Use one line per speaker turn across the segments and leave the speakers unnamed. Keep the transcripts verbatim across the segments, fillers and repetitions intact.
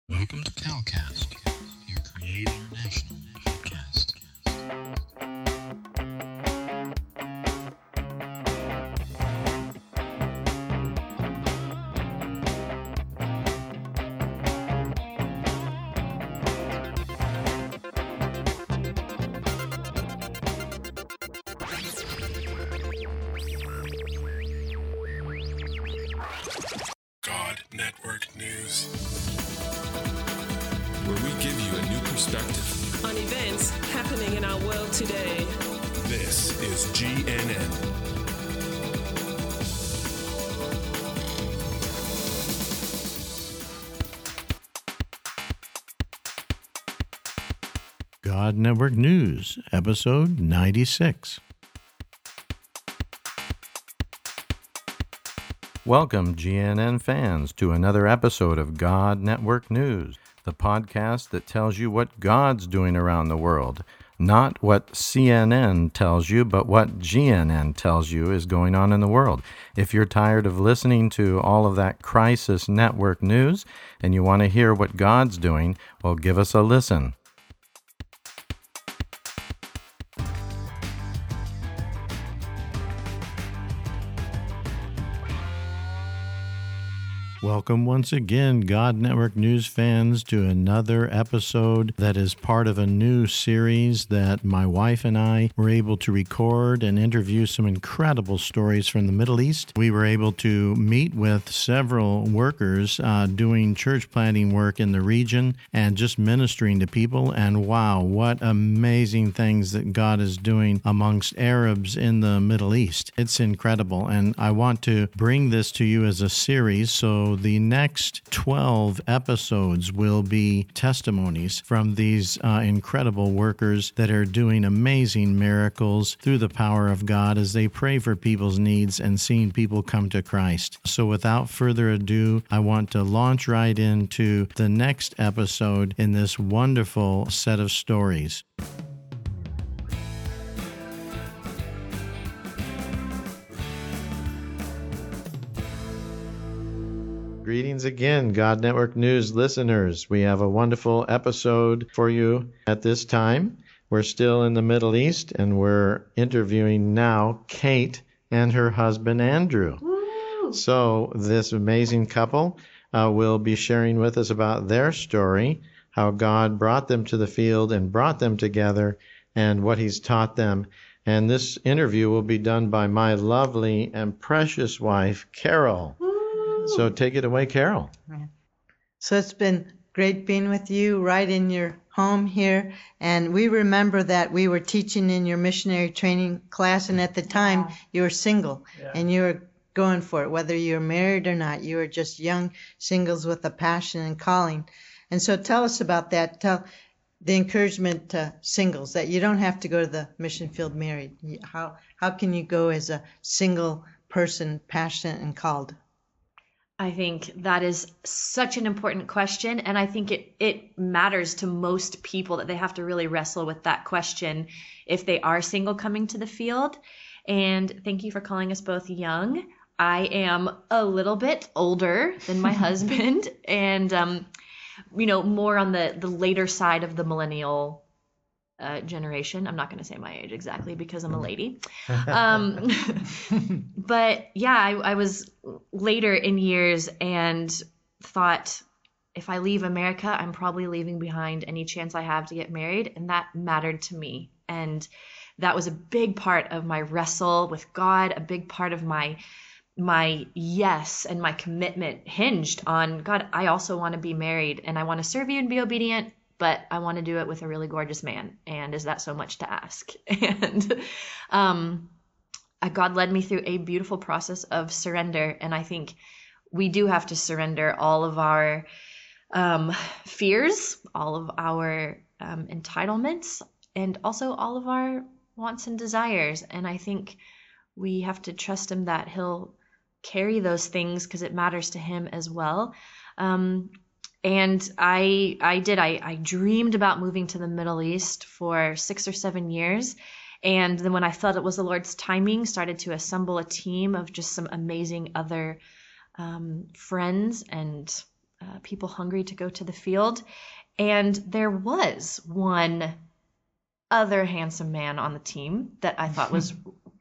Welcome to CalCast, your Create International podcast. God Network News, where we give you a new perspective
on events happening in our world today.
This is G N N.
God Network News, episode ninety-six. Welcome, G N N fans, to another episode of God Network News, the podcast that tells you what God's doing around the world. Not what C N N tells you, but what G N N tells you is going on in the world. If you're tired of listening to all of that crisis network news and you want to hear what God's doing, well, give us a listen. Welcome once again, God Network News fans, to another episode that is part of a new series that my wife and I were able to record and interview some incredible stories from the Middle East. We were able to meet with several workers uh, doing church planting work in the region and just ministering to people. And wow, what amazing things that God is doing amongst Arabs in the Middle East. It's incredible. And I want to bring this to you as a series, so the next twelve episodes will be testimonies from these uh, incredible workers that are doing amazing miracles through the power of God as they pray for people's needs and seeing people come to Christ. So without further ado, I want to launch right into the next episode in this wonderful set of stories. Greetings again, God Network News listeners. We have a wonderful episode for you at this time. We're still in the Middle East, and we're interviewing now Kate and her husband, Andrew. Woo! So this amazing couple uh, will be sharing with us about their story, how God brought them to the field and brought them together, and what He's taught them. And this interview will be done by my lovely and precious wife, Carol. So take it away, Carol.
So it's been great being with you right in your home here. And we remember that we were teaching in your missionary training class, and at the time yeah. you were single yeah. and you were going for it, whether you were married or not. You were just young singles with a passion and calling. And so tell us about that. Tell the encouragement to singles that you don't have to go to the mission field married. How, how can you go as a single person, passionate and called?
I think that is such an important question, and I think it, it matters to most people that they have to really wrestle with that question if they are single coming to the field. And thank you for calling us both young. I am a little bit older than my husband, and um, you know, more on the, the later side of the millennial Uh, generation. I'm not going to say my age exactly because I'm a lady. Um, but yeah, I, I was later in years and thought, if I leave America, I'm probably leaving behind any chance I have to get married. And that mattered to me. And that was a big part of my wrestle with God, a big part of my my yes and my commitment hinged on, God, I also want to be married and I want to serve you and be obedient, but I want to do it with a really gorgeous man. And is that so much to ask? And um, God led me through a beautiful process of surrender. And I think we do have to surrender all of our um, fears, all of our um, entitlements, and also all of our wants and desires. And I think we have to trust Him that He'll carry those things because it matters to Him as well. Um, And I I did. I, I dreamed about moving to the Middle East for six or seven years. And then when I felt it was the Lord's timing, started to assemble a team of just some amazing other um, friends and uh, people hungry to go to the field. And there was one other handsome man on the team that I thought was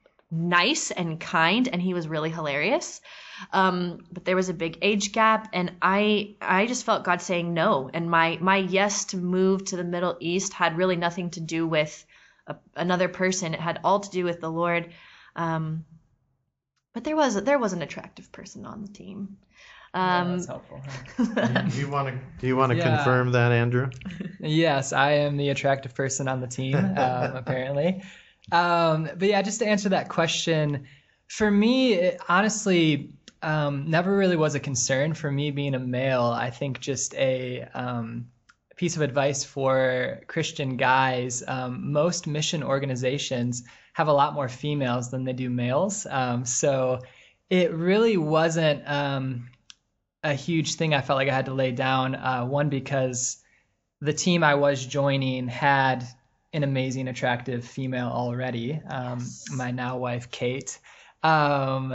nice and kind, and he was really hilarious. Um, but there was a big age gap, and I I just felt God saying no. And my my yes to move to the Middle East had really nothing to do with a, another person. It had all to do with the Lord. Um, but there was there was an attractive person on the team. Um,
yeah, that's helpful. Huh?
Do you want to do you want to
Yeah.
confirm that, Andrew?
Yes, I am the attractive person on the team, um, apparently. Um, but yeah, just to answer that question, for me, it honestly um, never really was a concern for me being a male. I think just a um, piece of advice for Christian guys, um, most mission organizations have a lot more females than they do males. Um, so it really wasn't um, a huge thing I felt like I had to lay down. Uh, one, because the team I was joining had an amazing, attractive female already, um, yes. my now wife, Kate. Um,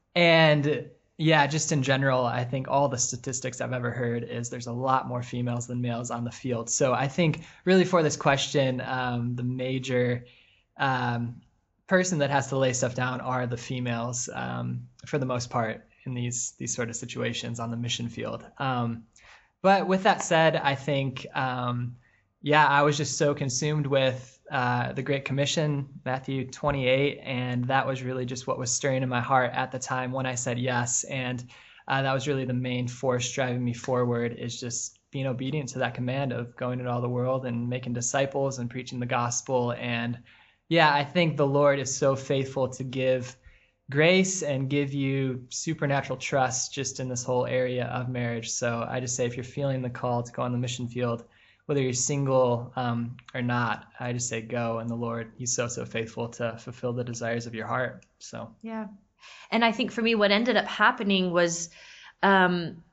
and yeah, just in general, I think all the statistics I've ever heard is there's a lot more females than males on the field. So I think really for this question, um, the major um, person that has to lay stuff down are the females um, for the most part in these these sort of situations on the mission field. Um, but with that said, I think, um, yeah, I was just so consumed with uh, the Great Commission, Matthew twenty-eight, and that was really just what was stirring in my heart at the time when I said yes. And uh, that was really the main force driving me forward, is just being obedient to that command of going into all the world and making disciples and preaching the gospel. And yeah, I think the Lord is so faithful to give grace and give you supernatural trust just in this whole area of marriage. So I just say, if you're feeling the call to go on the mission field, whether you're single um, or not, I just say go. And the Lord, he's so, so faithful to fulfill the desires of your heart. So,
yeah. And I think for me, what ended up happening was um,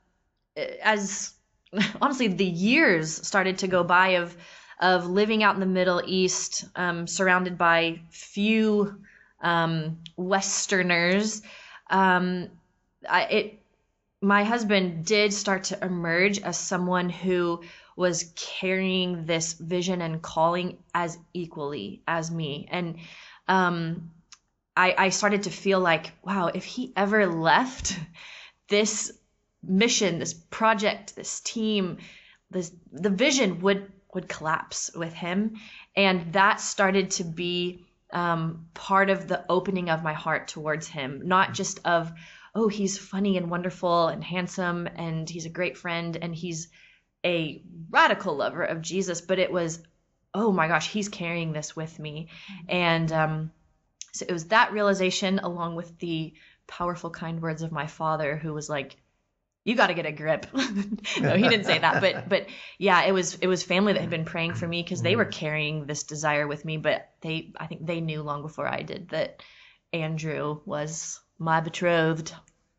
as honestly, the years started to go by of, of living out in the Middle East, um, surrounded by few um, Westerners. Um, I, it, my husband did start to emerge as someone who was carrying this vision and calling as equally as me. And um, I, I started to feel like, wow, if he ever left this mission, this project, this team, this the vision would would collapse with him. And that started to be um, part of the opening of my heart towards him, not just of, oh, he's funny and wonderful and handsome and he's a great friend and he's a radical lover of Jesus, but it was, oh my gosh, he's carrying this with me. And um, so it was that realization, along with the powerful, kind words of my father, who was like, you got to get a grip. No, he didn't say that, but but yeah, it was it was family that had been praying for me, because they were carrying this desire with me, but they I think they knew long before I did that Andrew was my betrothed.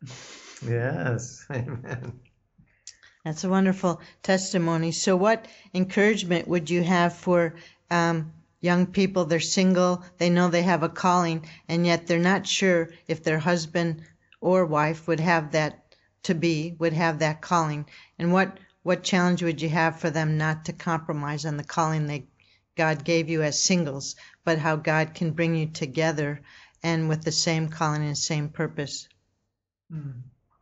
Yes, amen.
That's a wonderful testimony. So what encouragement would you have for um, young people? They're single, they know they have a calling, and yet they're not sure if their husband or wife would have that to be, would have that calling. And what, what challenge would you have for them not to compromise on the calling that God gave you as singles, but how God can bring you together and with the same calling and same purpose?
Mm.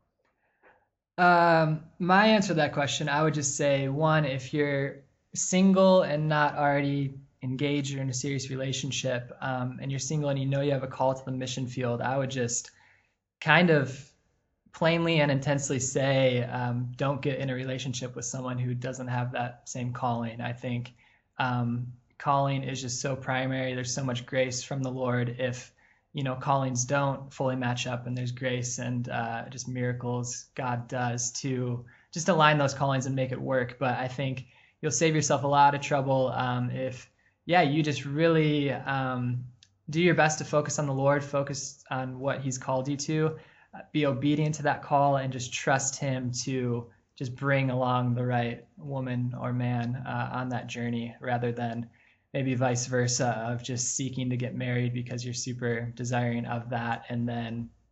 Um, my answer to that question, I would just say, one, if you're single and not already engaged or in a serious relationship, um, and you're single and you know you have a call to the mission field, I would just kind of plainly and intensely say, um, don't get in a relationship with someone who doesn't have that same calling. I think um, calling is just so primary. There's so much grace from the Lord. If you know, callings don't fully match up, and there's grace and uh, just miracles God does to just align those callings and make it work. But I think you'll save yourself a lot of trouble um, if, yeah, you just really um, do your best to focus on the Lord, focus on what he's called you to, uh, be obedient to that call, and just trust him to just bring along the right woman or man uh, on that journey, rather than maybe vice versa, of just seeking to get married because you're super desiring of that, and then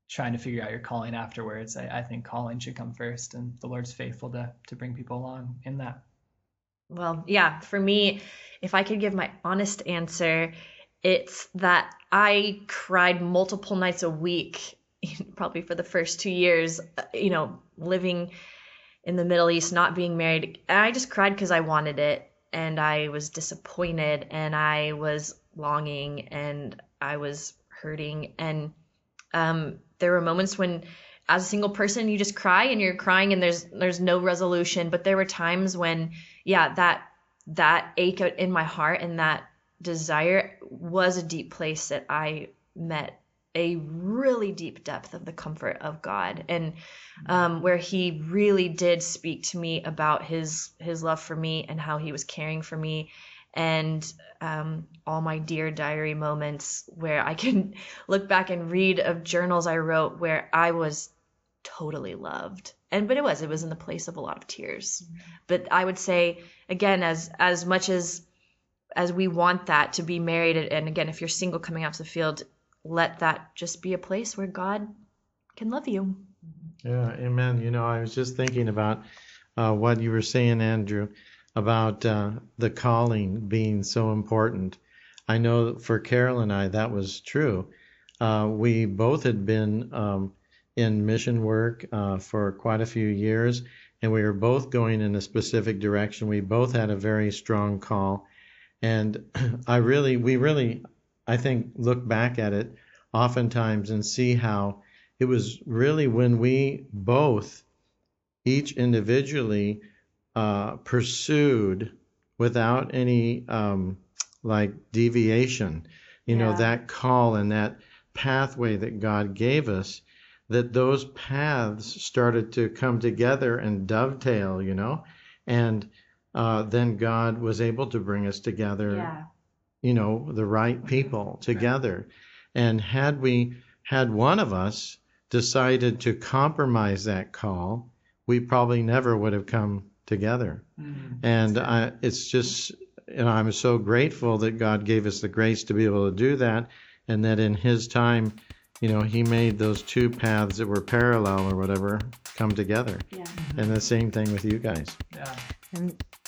trying to figure out your calling afterwards. I, I think calling should come first, and the Lord's faithful to to bring people along in that.
Well, yeah, for me, if I could give my honest answer, it's that I cried multiple nights a week, probably for the first two years, you know, living in the Middle East, not being married. I just cried because I wanted it, and I was disappointed, and I was longing, and I was hurting. And um, there were moments when, as a single person, you just cry and you're crying and there's there's no resolution. But there were times when, yeah, that that ache in my heart and that desire was a deep place that I met a really deep depth of the comfort of God, and um, where He really did speak to me about His His love for me and how He was caring for me. And um, all my Dear Diary moments where I can look back and read of journals I wrote where I was totally loved. And but it was it was in the place of a lot of tears. Mm-hmm. But I would say, again, as as much as as we want that to be married, and again, if you're single coming out to the field, let that just be a place where God can love you.
Yeah, amen. You know, I was just thinking about uh, what you were saying, Andrew, about uh, the calling being so important. I know for Carol and I, that was true. Uh, we both had been um, in mission work uh, for quite a few years, and we were both going in a specific direction. We both had a very strong call. And I really, we really, I think, look back at it oftentimes and see how it was really when we both, each individually, uh, pursued without any um, like deviation, you
Yeah.
know, that call and that pathway that God gave us, that those paths started to come together and dovetail, you know, and uh, then God was able to bring us together,
Yeah.
you know, the right people together. And had we, had one of us decided to compromise that call, we probably never would have come together.
Mm-hmm.
And I, it's just, you know, I'm so grateful that God gave us the grace to be able to do that, and that in His time, you know, He made those two paths that were parallel or whatever come together.
Yeah.
And the same thing with you guys.
Yeah.
And